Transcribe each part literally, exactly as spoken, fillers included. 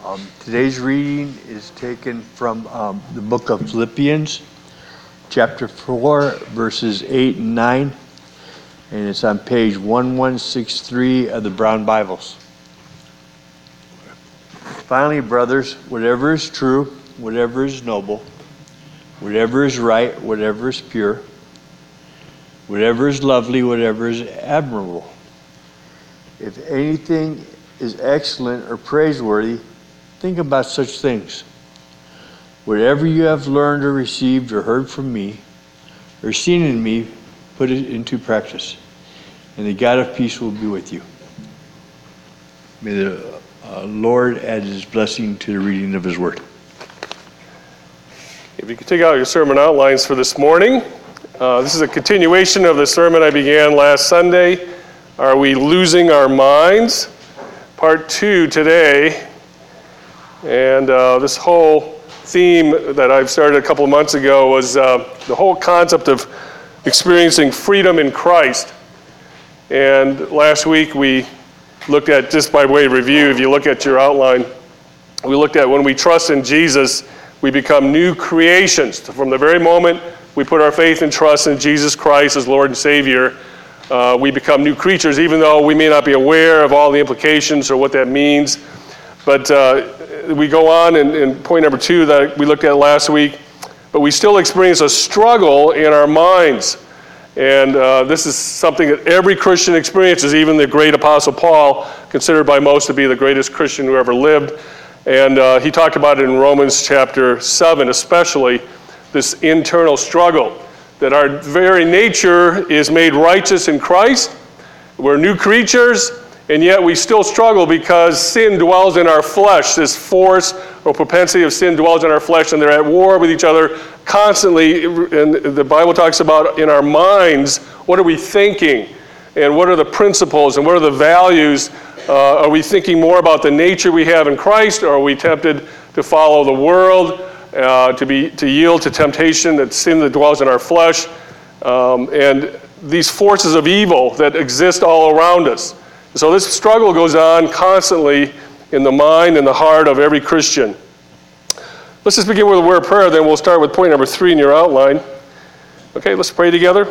Um, today's reading is taken from um, the book of Philippians, chapter four, verses eight and nine, and it's on page eleven sixty-three of the Brown Bibles. Finally, brothers, whatever is true, whatever is noble, whatever is right, whatever is pure, whatever is lovely, whatever is admirable, if anything is excellent or praiseworthy, think about such things. Whatever you have learned or received or heard from me or seen in me, put it into practice, and the God of peace will be with you. May the uh, Lord add his blessing to the reading of his word. If you could take out your sermon outlines for this morning. Uh, this is a continuation of the sermon I began last Sunday. Are we losing our minds? Part two today. And uh, this whole theme that I've started a couple of months ago was uh, the whole concept of experiencing freedom in Christ. And last week we looked at, just by way of review, if you look at your outline, we looked at when we trust in Jesus, we become new creations. From the very moment we put our faith and trust in Jesus Christ as Lord and Savior, uh, we become new creatures, even though we may not be aware of all the implications or what that means. But uh, we go on in, in point number two that we looked at last week, but we still experience a struggle in our minds. And uh, this is something that every Christian experiences, even the great Apostle Paul, considered by most to be the greatest Christian who ever lived. And uh, he talked about it in Romans chapter seven, especially, this internal struggle, that our very nature is made righteous in Christ. We're new creatures, and yet we still struggle because sin dwells in our flesh. This force or propensity of sin dwells in our flesh, and they're at war with each other constantly. And the Bible talks about in our minds, what are we thinking? And what are the principles and what are the values? Uh, are we thinking more about the nature we have in Christ, or are we tempted to follow the world, uh, to be to yield to temptation, that sin that dwells in our flesh, um, and these forces of evil that exist all around us? So this struggle goes on constantly in the mind and the heart of every Christian. Let's just begin with a word of prayer, then we'll start with point number three in your outline. Okay, let's pray together.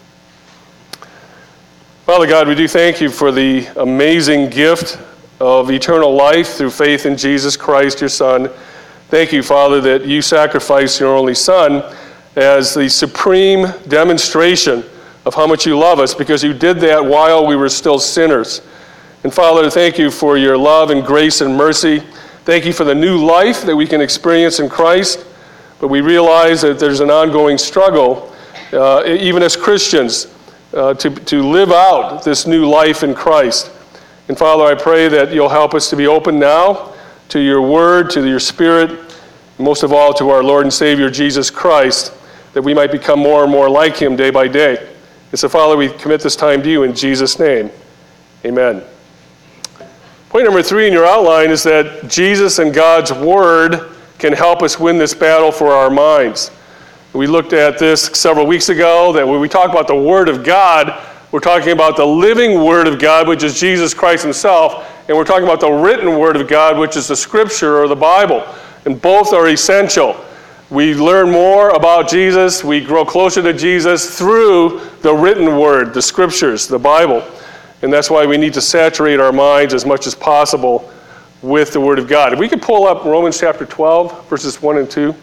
Father God, we do thank you for the amazing gift of eternal life through faith in Jesus Christ, your Son. Thank you, Father, that you sacrificed your only Son as the supreme demonstration of how much you love us, because you did that while we were still sinners. And Father, thank you for your love and grace and mercy. Thank you for the new life that we can experience in Christ. But we realize that there's an ongoing struggle, uh, even as Christians, uh, to, to live out this new life in Christ. And Father, I pray that you'll help us to be open now to your word, to your spirit, and most of all to our Lord and Savior, Jesus Christ, that we might become more and more like him day by day. And so, Father, we commit this time to you in Jesus' name. Amen. Point number three in your outline is that Jesus and God's Word can help us win this battle for our minds. We looked at this several weeks ago, that when we talk about the Word of God, we're talking about the living Word of God, which is Jesus Christ himself, and we're talking about the written Word of God, which is the Scripture or the Bible. And both are essential. We learn more about Jesus, we grow closer to Jesus through the written Word, the Scriptures, the Bible. And that's why we need to saturate our minds as much as possible with the Word of God. If we could pull up Romans chapter twelve, verses one and two.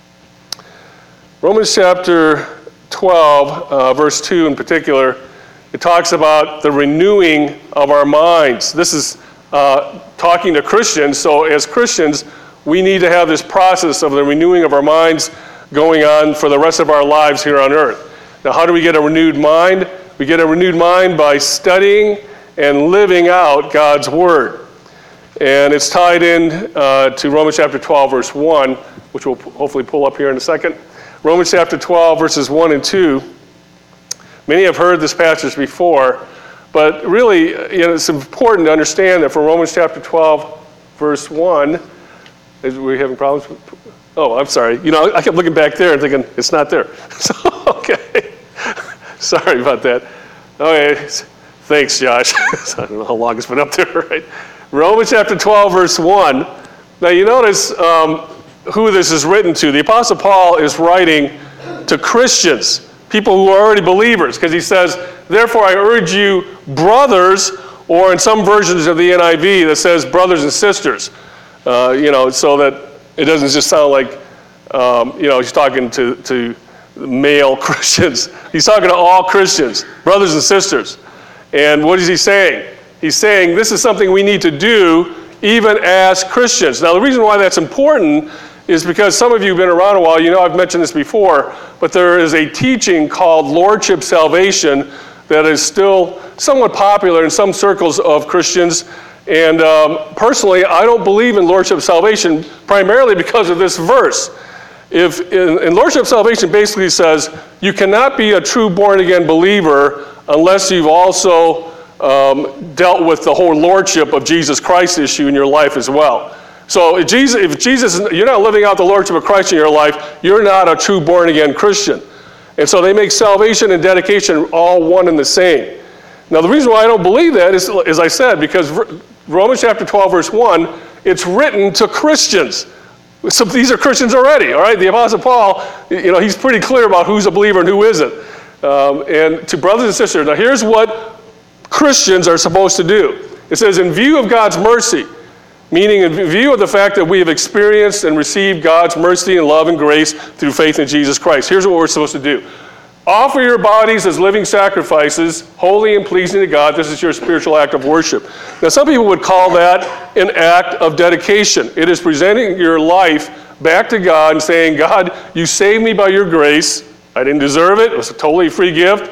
Romans chapter twelve, uh, verse two in particular, it talks about the renewing of our minds. This is uh, talking to Christians, so as Christians, we need to have this process of the renewing of our minds going on for the rest of our lives here on earth. Now, how do we get a renewed mind? We get a renewed mind by studying and living out God's Word. And it's tied in uh, to Romans chapter twelve, verse one, which we'll hopefully pull up here in a second. Romans chapter twelve, verses one and two. Many have heard this passage before, but really, you know, it's important to understand that for Romans chapter twelve, verse one, is we having problems with, oh, I'm sorry. You know, I kept looking back there and thinking, it's not there. So, okay. Sorry about that. Okay, thanks, Josh. I don't know how long it's been up there, right? Romans chapter twelve, verse one, Now you notice um, who this is written to. The Apostle Paul is writing to Christians, people who are already believers, because he says, therefore I urge you, brothers, or in some versions of the N I V that says brothers and sisters, uh, you know, so that it doesn't just sound like, um, you know, he's talking to, to male Christians. He's talking to all Christians, brothers and sisters. And what is he saying? He's saying this is something we need to do even as Christians. Now, the reason why that's important is because some of you have been around a while. You know I've mentioned this before, but there is a teaching called Lordship Salvation that is still somewhat popular in some circles of Christians. And um, personally, I don't believe in Lordship Salvation primarily because of this verse. If in, in Lordship Salvation basically says you cannot be a true born-again believer unless you've also um, dealt with the whole lordship of Jesus Christ issue in your life as well. So if Jesus, if Jesus, you're not living out the lordship of Christ in your life, you're not a true born-again Christian. And so they make salvation and dedication all one and the same. Now the reason why I don't believe that is, as I said, because Romans chapter twelve, verse one, it's written to Christians. So these are Christians already, all right? The Apostle Paul, you know, he's pretty clear about who's a believer and who isn't. Um, and to brothers and sisters, now here's what Christians are supposed to do. It says, in view of God's mercy, meaning in view of the fact that we have experienced and received God's mercy and love and grace through faith in Jesus Christ. Here's what we're supposed to do. Offer your bodies as living sacrifices, holy and pleasing to God. This is your spiritual act of worship. Now, some people would call that an act of dedication. It is presenting your life back to God and saying, God, you saved me by your grace. I didn't deserve it. It was a totally free gift.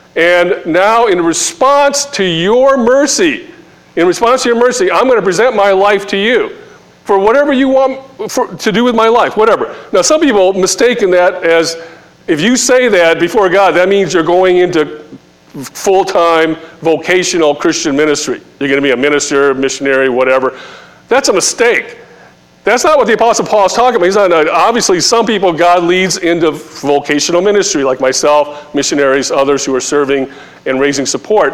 And now in response to your mercy, in response to your mercy, I'm going to present my life to you for whatever you want for, to do with my life, whatever. Now, some people mistaken that as, if you say that before God, that means you're going into full-time vocational Christian ministry. You're going to be a minister, missionary, whatever. That's a mistake. That's not what the Apostle Paul is talking about. He's not, obviously, some people God leads into vocational ministry, like myself, missionaries, others who are serving and raising support.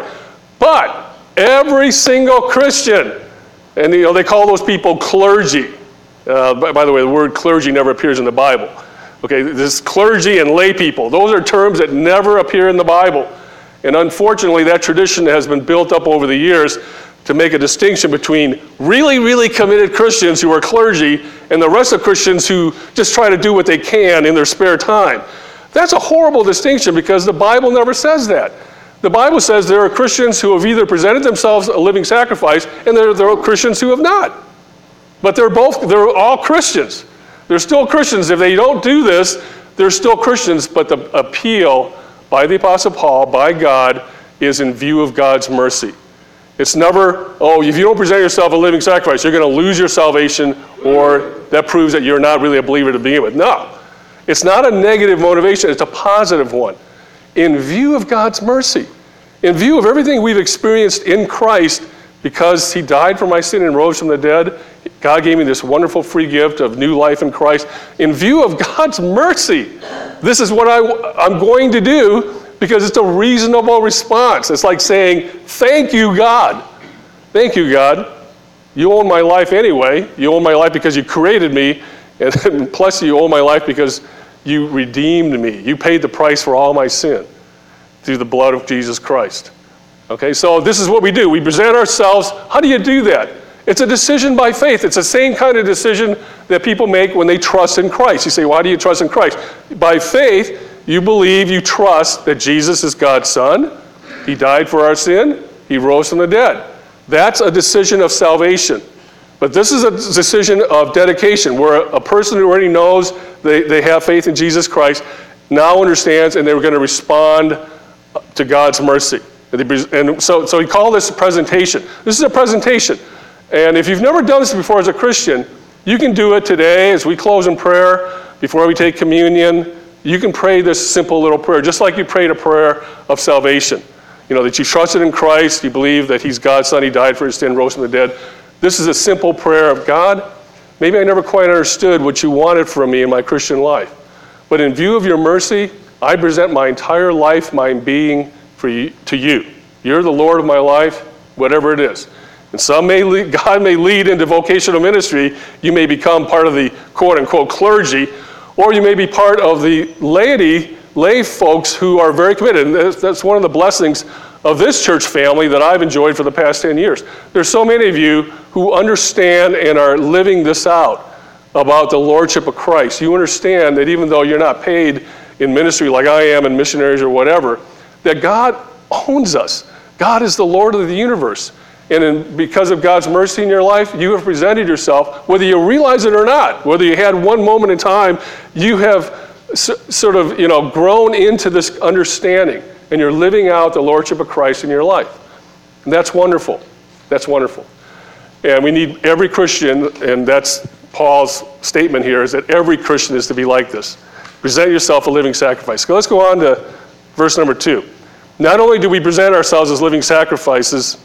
But every single Christian, and you know they call those people clergy. Uh, by, by the way, the word clergy never appears in the Bible. Okay, this clergy and lay people, those are terms that never appear in the Bible. And unfortunately, that tradition has been built up over the years to make a distinction between really, really committed Christians who are clergy and the rest of Christians who just try to do what they can in their spare time. That's a horrible distinction because the Bible never says that. The Bible says there are Christians who have either presented themselves a living sacrifice and there, there are Christians who have not. But they're both, they're all Christians. They're still Christians. If they don't do this, they're still Christians, but the appeal by the Apostle Paul, by God, is in view of God's mercy. It's never, oh, if you don't present yourself a living sacrifice, you're going to lose your salvation, or that proves that you're not really a believer to begin with. No. It's not a negative motivation. It's a positive one. In view of God's mercy, in view of everything we've experienced in Christ, because he died for my sin and rose from the dead, God gave me this wonderful free gift of new life in Christ. In view of God's mercy, this is what I, I'm going to do because it's a reasonable response. It's like saying, thank you, God. Thank you, God. You own my life anyway. You own my life because you created me, and plus you own my life because you redeemed me. You paid the price for all my sin through the blood of Jesus Christ. Okay, so this is what we do. We present ourselves. How do you do that? It's a decision by faith. It's the same kind of decision that people make when they trust in Christ. You say, why do you trust in Christ? By faith, you believe, you trust that Jesus is God's Son. He died for our sin. He rose from the dead. That's a decision of salvation. But this is a decision of dedication, where a person who already knows they, they have faith in Jesus Christ now understands, and they're going to respond to God's mercy. And so, so he called this a presentation. This is a presentation. And if you've never done this before as a Christian, you can do it today as we close in prayer, before we take communion. You can pray this simple little prayer, just like you prayed a prayer of salvation. You know, that you trusted in Christ, you believe that he's God's Son, he died for his sin, rose from the dead. This is a simple prayer of, God, maybe I never quite understood what you wanted from me in my Christian life. But in view of your mercy, I present my entire life, my being, for you, to you. You're the Lord of my life, whatever it is. And some may lead, God may lead into vocational ministry. You may become part of the quote-unquote clergy, or you may be part of the laity, lay folks who are very committed. And that's, that's one of the blessings of this church family that I've enjoyed for the past ten years. There's so many of you who understand and are living this out about the lordship of Christ. You understand that even though you're not paid in ministry like I am in missionaries or whatever, that God owns us. God is the Lord of the universe. And in, because of God's mercy in your life, you have presented yourself, whether you realize it or not, whether you had one moment in time, you have s- sort of, you know, grown into this understanding, and you're living out the lordship of Christ in your life. And that's wonderful. That's wonderful. And we need every Christian, and that's Paul's statement here, is that every Christian is to be like this. Present yourself a living sacrifice. So let's go on to verse number two. Not only do we present ourselves as living sacrifices,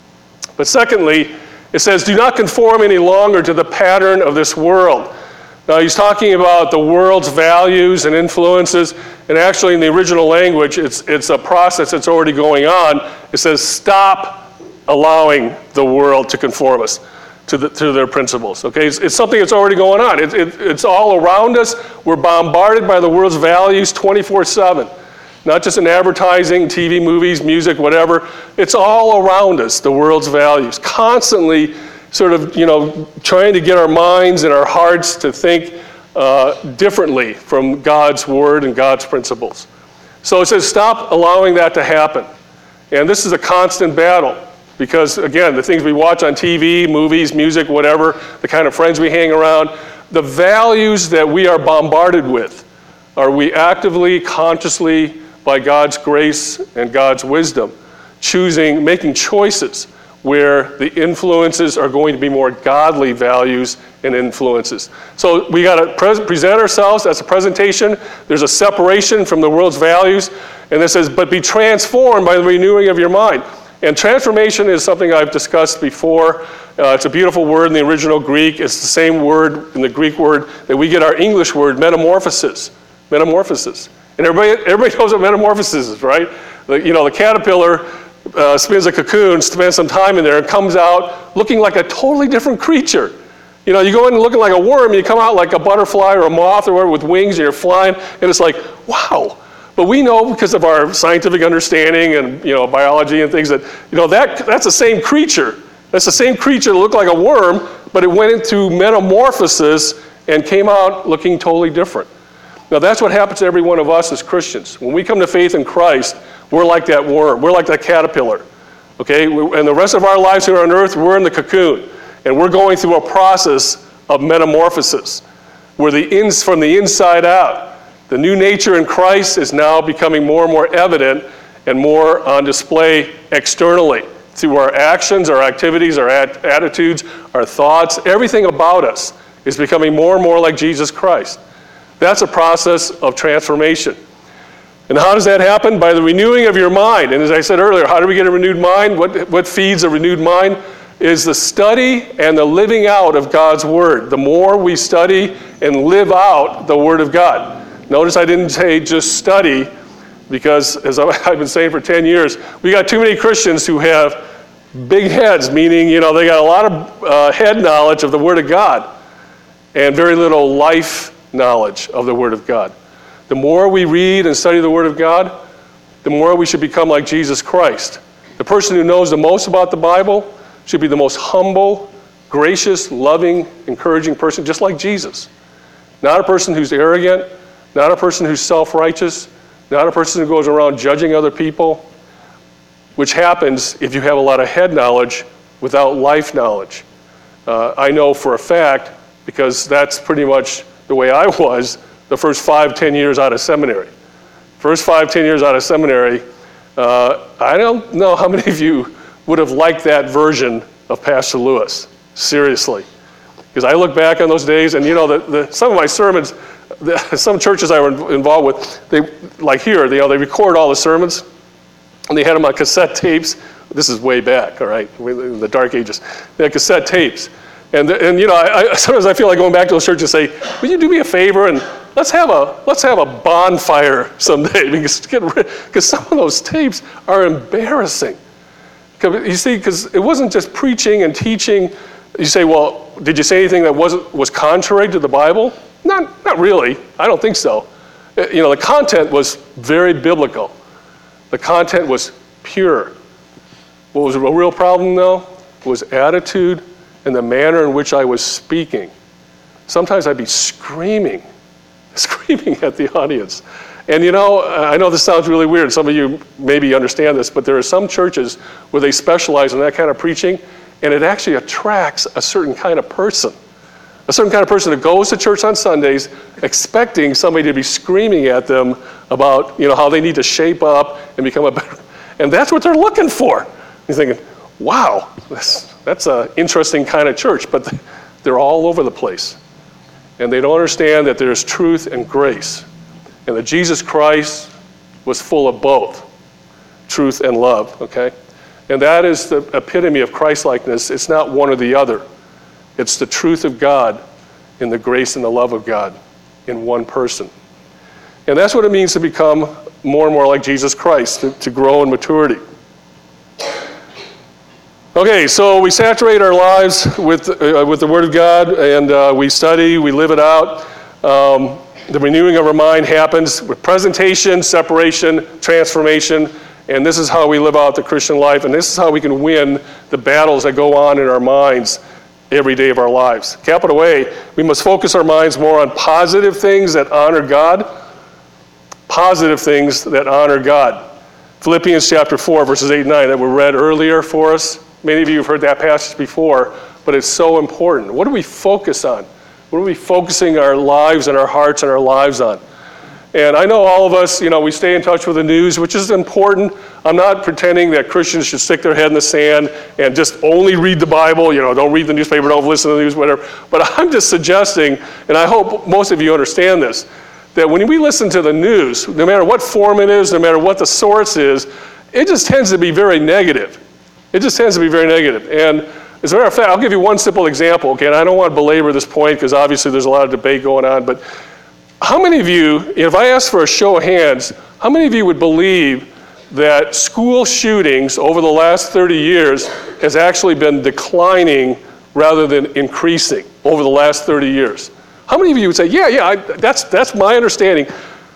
but secondly, it says, do not conform any longer to the pattern of this world. Now, he's talking about the world's values and influences, and actually in the original language, it's, it's a process that's already going on. It says, stop allowing the world to conform us to, the, to their principles, okay? It's, it's something that's already going on. It, it, it's all around us. We're bombarded by the world's values twenty-four seven. Not just in advertising, T V, movies, music, whatever. It's all around us, the world's values. Constantly sort of, you know, trying to get our minds and our hearts to think uh, differently from God's word and God's principles. So it says stop allowing that to happen. And this is a constant battle because, again, the things we watch on T V, movies, music, whatever, the kind of friends we hang around, the values that we are bombarded with, are we actively, consciously, by God's grace and God's wisdom, choosing, making choices where the influences are going to be more godly values and influences. So we got to pre- present ourselves as a presentation. There's a separation from the world's values. And it says, but be transformed by the renewing of your mind. And transformation is something I've discussed before. Uh, it's a beautiful word in the original Greek. It's the same word in the Greek word that we get our English word, metamorphosis. Metamorphosis. And everybody, everybody knows what metamorphosis is, right? The, you know, the caterpillar uh, spins a cocoon, spends some time in there, and comes out looking like a totally different creature. You know, you go in looking like a worm, and you come out like a butterfly or a moth or whatever with wings, and you're flying, and it's like, wow. But we know because of our scientific understanding and, you know, biology and things that, you know, that that's the same creature. That's the same creature that looked like a worm, but it went into metamorphosis and came out looking totally different. Now, that's what happens to every one of us as Christians. When we come to faith in Christ, we're like that worm. We're like that caterpillar, okay? And the rest of our lives here on earth, we're in the cocoon. And we're going through a process of metamorphosis, where the ins from the inside out, the new nature in Christ is now becoming more and more evident and more on display externally through our actions, our activities, our at- attitudes, our thoughts. Everything about us is becoming more and more like Jesus Christ. That's a process of transformation. And how does that happen? By the renewing of your mind. And as I said earlier, how do we get a renewed mind? What, what feeds a renewed mind? Is the study and the living out of God's word. The more we study and live out the word of God. Notice I didn't say just study, because as I've been saying for ten years, we got too many Christians who have big heads, meaning, you know, they got a lot of uh, head knowledge of the word of God and very little life knowledge of the word of God. The more we read and study the word of God, the more we should become like Jesus Christ. The person who knows the most about the Bible should be the most humble, gracious, loving, encouraging person, just like Jesus. Not a person who's arrogant, not a person who's self-righteous, not a person who goes around judging other people, which happens if you have a lot of head knowledge without life knowledge. Uh, I know for a fact, because that's pretty much the way I was the first five, ten years out of seminary. First five, ten years out of seminary, uh, I don't know how many of you would have liked that version of Pastor Lewis, seriously. Because I look back on those days, and you know, the, the, some of my sermons, the, some churches I were involved with, they, like here, they, you know, they record all the sermons, and they had them on cassette tapes. This is way back, all right, in the dark ages. They had cassette tapes. And, and you know, I, I, sometimes I feel like going back to those churches and say, will you do me a favor and let's have a let's have a bonfire someday, because get rid, because some of those tapes are embarrassing. You see, because it wasn't just preaching and teaching. You say, well, did you say anything that wasn't was contrary to the Bible? Not, not really. I don't think so. You know, the content was very biblical. The content was pure. What was a real problem, though, was attitude and the manner in which I was speaking. Sometimes I'd be screaming, screaming at the audience. And you know, I know this sounds really weird. Some of you maybe understand this, but there are some churches where they specialize in that kind of preaching, and it actually attracts a certain kind of person. A certain kind of person that goes to church on Sundays expecting somebody to be screaming at them about, you know, how they need to shape up and become a better, and that's what they're looking for. You're thinking, wow, that's, that's an interesting kind of church, but they're all over the place. And they don't understand that there's truth and grace, and that Jesus Christ was full of both, truth and love, okay? And that is the epitome of Christ-likeness. It's not one or the other. It's the truth of God and the grace and the love of God in one person. And that's what it means to become more and more like Jesus Christ, to, to grow in maturity. Okay, so we saturate our lives with, uh, with the Word of God, and uh, we study, we live it out. Um, the renewing of our mind happens with presentation, separation, transformation, and this is how we live out the Christian life, and this is how we can win the battles that go on in our minds every day of our lives. Capital A, we must focus our minds more on positive things that honor God, positive things that honor God. Philippians chapter four, verses eight and nine that were read earlier for us. Many of you have heard that passage before, but it's so important. What do we focus on? What are we focusing our lives and our hearts and our lives on? And I know all of us, you know, we stay in touch with the news, which is important. I'm not pretending that Christians should stick their head in the sand and just only read the Bible, you know, don't read the newspaper, don't listen to the news, whatever. But I'm just suggesting, and I hope most of you understand this, that when we listen to the news, no matter what form it is, no matter what the source is, it just tends to be very negative. It just tends to be very negative. And as a matter of fact, I'll give you one simple example, okay? And I don't want to belabor this point because obviously there's a lot of debate going on, but how many of you, if I asked for a show of hands, how many of you would believe that school shootings over the last thirty years has actually been declining rather than increasing over the last thirty years? How many of you would say, yeah, yeah, I, that's, that's my understanding.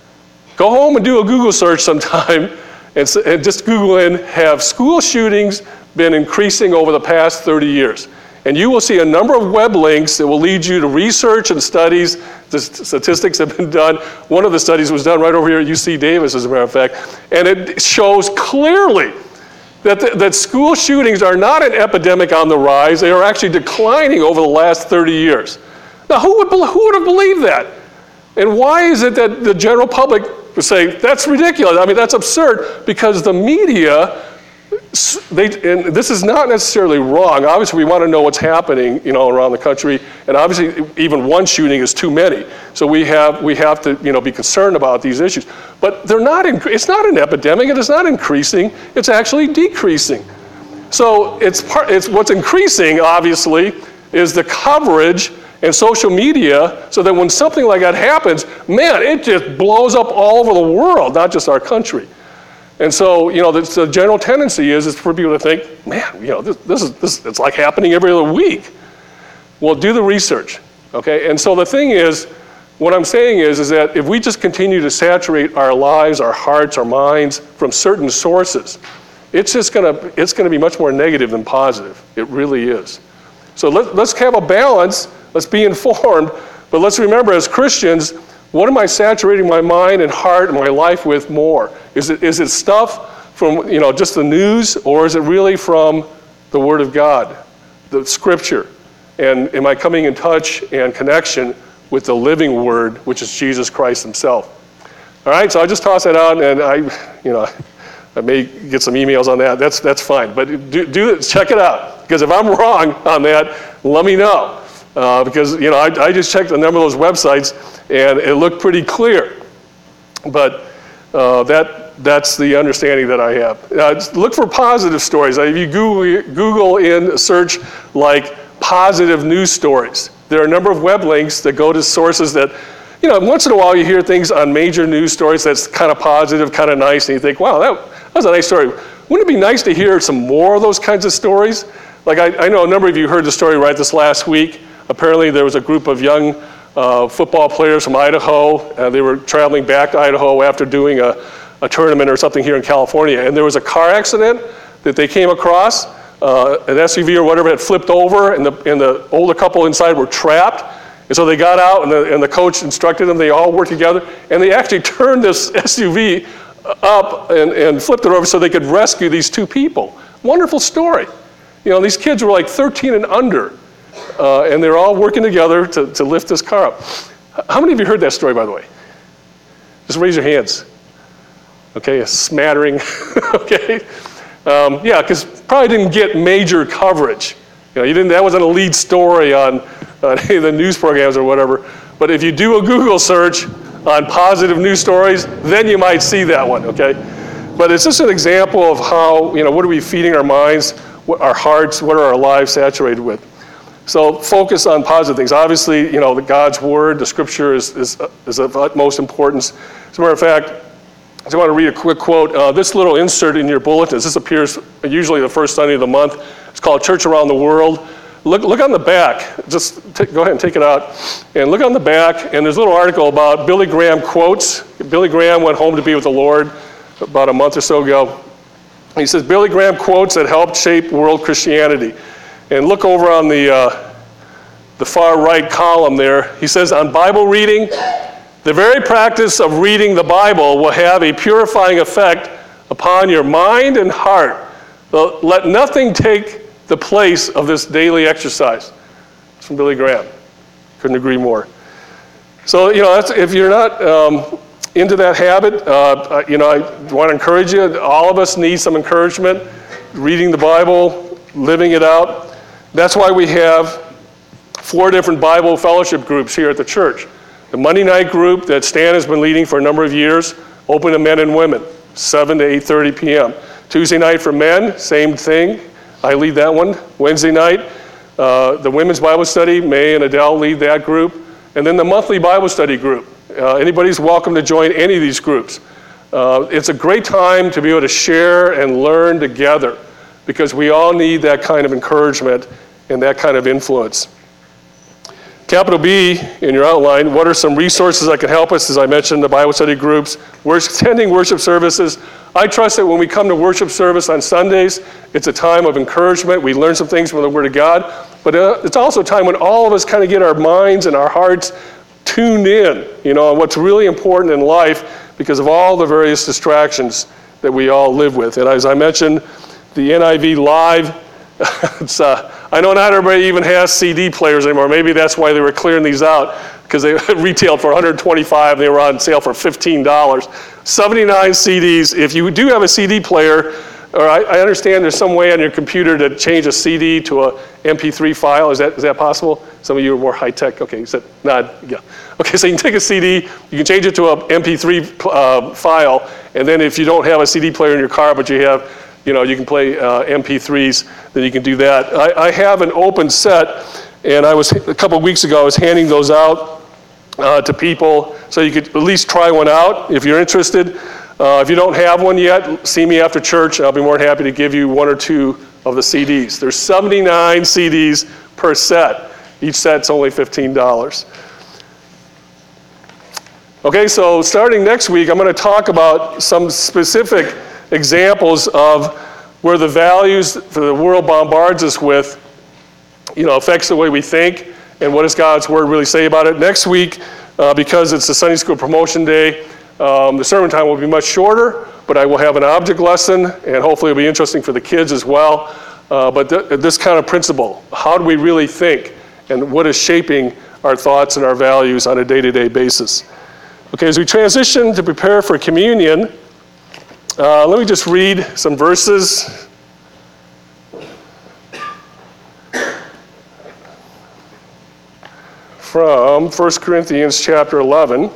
Go home and do a Google search sometime and, and just Google in, have school shootings been increasing over the past thirty years? And you will see a number of web links that will lead you to research and studies. The statistics have been done. One of the studies was done right over here at U C Davis, as a matter of fact. And it shows clearly that, the, that school shootings are not an epidemic on the rise. They are actually declining over the last thirty years. Now, who would, who would have believed that? And why is it that the general public would say, that's ridiculous? I mean, that's absurd, because the media, They, and this is not necessarily wrong. Obviously, we want to know what's happening, you know, around the country, and obviously, even one shooting is too many. So we have we have to, you know, be concerned about these issues. But they're not. In, it's not an epidemic. It is not increasing. It's actually decreasing. So it's part. It's what's increasing, obviously, is the coverage and social media. So that when something like that happens, man, it just blows up all over the world, not just our country. And so, you know, the, the general tendency is, is for people to think, man, you know, this, this is this, it's like happening every other week. Well, do the research, okay? And so the thing is, what I'm saying is, is that if we just continue to saturate our lives, our hearts, our minds from certain sources, it's just gonna, it's gonna be much more negative than positive. It really is. So let, let's have a balance, let's be informed, but let's remember as Christians, what am I saturating my mind and heart and my life with more? Is it is it stuff from, you know, just the news, or is it really from the Word of God, the Scripture? And am I coming in touch and connection with the living Word, which is Jesus Christ Himself? All right, so I just toss that out, and I, you know, I may get some emails on that. That's that's fine, but do do check it out, because if I'm wrong on that, let me know. Uh, because, you know, I, I just checked a number of those websites, and it looked pretty clear. But uh, that that's the understanding that I have. Uh, look for positive stories. If you Google, Google in a search like positive news stories, there are a number of web links that go to sources that, you know, once in a while you hear things on major news stories that's kind of positive, kind of nice, and you think, wow, that, that was a nice story. Wouldn't it be nice to hear some more of those kinds of stories? Like I, I know a number of you heard the story right this last week. Apparently there was a group of young uh, football players from Idaho. Uh, they were traveling back to Idaho after doing a, a tournament or something here in California. And there was a car accident that they came across. Uh, an S U V or whatever had flipped over, and the, and the older couple inside were trapped. And so they got out, and the, and the coach instructed them. They all worked together, and they actually turned this S U V up and, and flipped it over so they could rescue these two people. Wonderful story. You know, these kids were like thirteen and under, uh, and they're all working together to, to lift this car up. How many of you heard that story, by the way? Just raise your hands. Okay, a smattering. Okay. Um, yeah, because probably didn't get major coverage. You know, you didn't. That wasn't a lead story on, on any of the news programs or whatever. But if you do a Google search on positive news stories, then you might see that one. Okay, but it's just an example of how, you know, what are we feeding our minds, what, our hearts, what are our lives saturated with. So focus on positive things. Obviously, you know, the God's word, the Scripture is is, is of utmost importance. As a matter of fact, I just want to read a quick quote. Uh, this little insert in your bulletins, this appears usually the first Sunday of the month. It's called Church Around the World. Look, look on the back. Just t- go ahead and take it out. And look on the back, and there's a little article about Billy Graham quotes. Billy Graham went home to be with the Lord about a month or so ago. He says, Billy Graham quotes that helped shape world Christianity. And look over on the, uh, the far right column there. He says, on Bible reading, the very practice of reading the Bible will have a purifying effect upon your mind and heart. So let nothing take the place of this daily exercise. It's from Billy Graham. Couldn't agree more. So, you know, that's, if you're not um, into that habit, uh, you know, I want to encourage you. All of us need some encouragement. Reading the Bible, living it out. That's why we have four different Bible fellowship groups here at the church. The Monday night group that Stan has been leading for a number of years, open to men and women, seven to eight thirty p.m. Tuesday night for men, same thing. I lead that one. Wednesday night, uh, the women's Bible study, May and Adele lead that group. And then the monthly Bible study group. Uh, anybody's welcome to join any of these groups. Uh, it's a great time to be able to share and learn together because we all need that kind of encouragement and that kind of influence. Capital B in your outline, what are some resources that can help us? As I mentioned, the Bible study groups. We're attending worship services. I trust that when we come to worship service on Sundays, it's a time of encouragement. We learn some things from the Word of God. But uh, it's also a time when all of us kind of get our minds and our hearts tuned in, you know, on what's really important in life because of all the various distractions that we all live with. And as I mentioned, the N I V Live, it's uh, I know not everybody even has C D players anymore. Maybe that's why they were clearing these out, because they retailed for one hundred twenty-five dollars. They were on sale for fifteen dollars. seventy-nine C Ds. If you do have a C D player, or I, I understand there's some way on your computer to change a C D to a M P three file. Is that is that possible? Some of you are more high tech. Okay, you said nod. Yeah. Okay, so you can take a C D, you can change it to a M P three uh, file, and then if you don't have a C D player in your car, but you have, you know, you can play uh, M P threes, then you can do that. I, I have an open set, and I was, a couple of weeks ago, I was handing those out uh, to people so you could at least try one out if you're interested. Uh, if you don't have one yet, see me after church, and I'll be more than happy to give you one or two of the C Ds. There's seventy-nine C Ds per set. Each set's only fifteen dollars. Okay, so starting next week, I'm going to talk about some specific examples of where the values that the world bombards us with, you know, affects the way we think, and what does God's Word really say about it. Next week, uh, because it's a Sunday School Promotion Day, um, the sermon time will be much shorter, but I will have an object lesson, and hopefully it'll be interesting for the kids as well. Uh, but th- this kind of principle, how do we really think, and what is shaping our thoughts and our values on a day-to-day basis? Okay, as we transition to prepare for communion, Uh, let me just read some verses. From First Corinthians chapter eleven.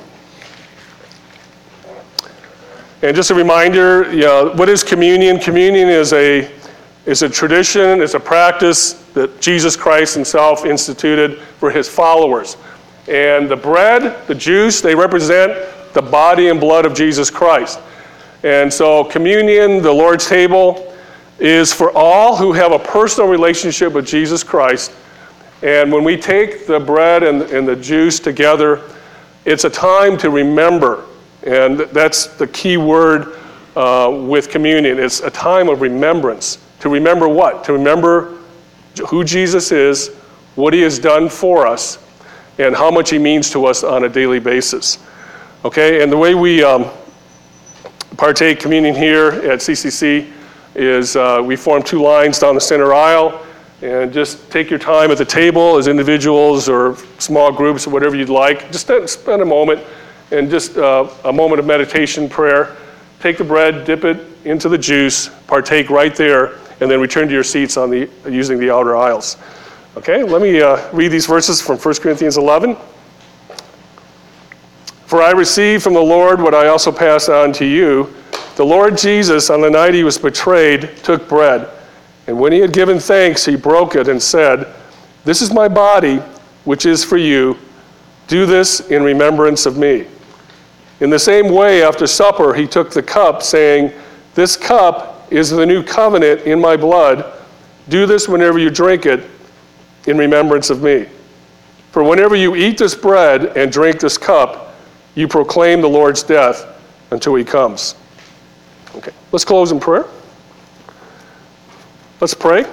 And just a reminder, you know, what is communion? Communion is a, is a tradition, it's a practice that Jesus Christ himself instituted for his followers. And the bread, the juice, they represent the body and blood of Jesus Christ. And so communion, the Lord's table, is for all who have a personal relationship with Jesus Christ. And when we take the bread and, and the juice together, it's a time to remember. And that's the key word uh, with communion. It's a time of remembrance. To remember what? To remember who Jesus is, what he has done for us, and how much he means to us on a daily basis. Okay, and the way we um, partake communion here at C C C is uh, we form two lines down the center aisle, and just take your time at the table as individuals or small groups or whatever you'd like. Just spend a moment and just uh, a moment of meditation, prayer. Take the bread, dip it into the juice, partake right there, and then return to your seats on the using the outer aisles. Okay, let me uh, read these verses from First Corinthians eleven. For I received from the Lord what I also passed on to you. The Lord Jesus, on the night he was betrayed, took bread, and when he had given thanks, he broke it and said, "This is my body, which is for you. Do this in remembrance of me." In the same way, after supper, he took the cup, saying, "This cup is the new covenant in my blood. Do this whenever you drink it in remembrance of me. For whenever you eat this bread and drink this cup, you proclaim the Lord's death until he comes." Okay, let's close in prayer. Let's pray.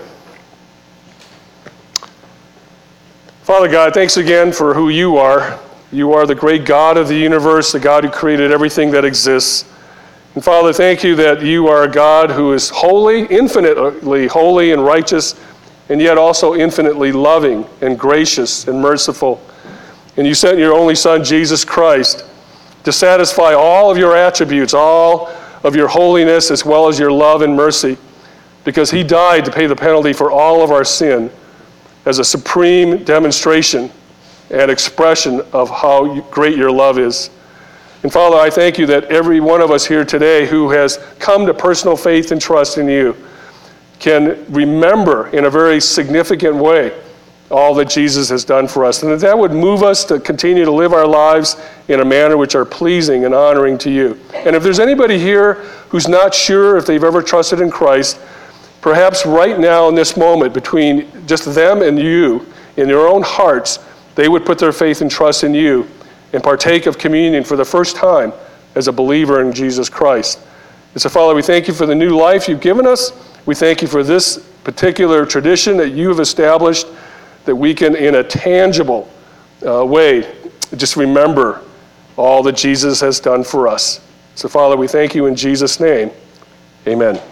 Father God, thanks again for who you are. You are the great God of the universe, the God who created everything that exists. And Father, thank you that you are a God who is holy, infinitely holy and righteous, and yet also infinitely loving and gracious and merciful. And you sent your only Son, Jesus Christ, to satisfy all of your attributes, all of your holiness, as well as your love and mercy, because he died to pay the penalty for all of our sin as a supreme demonstration and expression of how great your love is. And Father, I thank you that every one of us here today who has come to personal faith and trust in you can remember in a very significant way all that Jesus has done for us, and that that would move us to continue to live our lives in a manner which are pleasing and honoring to you. And if there's anybody here who's not sure if they've ever trusted in Christ, perhaps right now in this moment between just them and you, in their own hearts, they would put their faith and trust in you and partake of communion for the first time as a believer in Jesus Christ. And so, Father, we thank you for the new life you've given us. We thank you for this particular tradition that you have established, that we can, in a tangible uh, way, just remember all that Jesus has done for us. So, Father, we thank you in Jesus' name. Amen.